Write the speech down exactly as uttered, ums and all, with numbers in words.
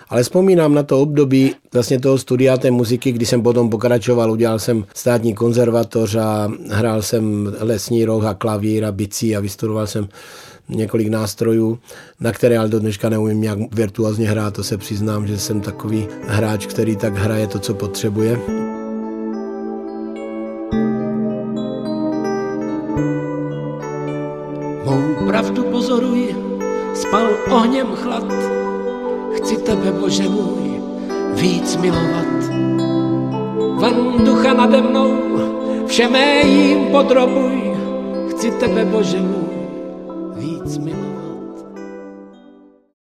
Ale vzpomínám na to období vlastně toho studia té muziky, kdy jsem potom pokračoval, udělal jsem státní konzervatoř a hrál jsem lesní roh a klavír a bicí a vystudoval jsem několik nástrojů, na které ale do dneška neumím nějak virtuózně hrát, to se přiznám, že jsem takový hráč, který tak hraje to, co potřebuje. Mou pravdu pozoruj, spal ohněm chlad, chci tebe, Bože můj, víc milovat. Van ducha nade mnou, vše mé jím podrobuj, chci tebe, Bože můj,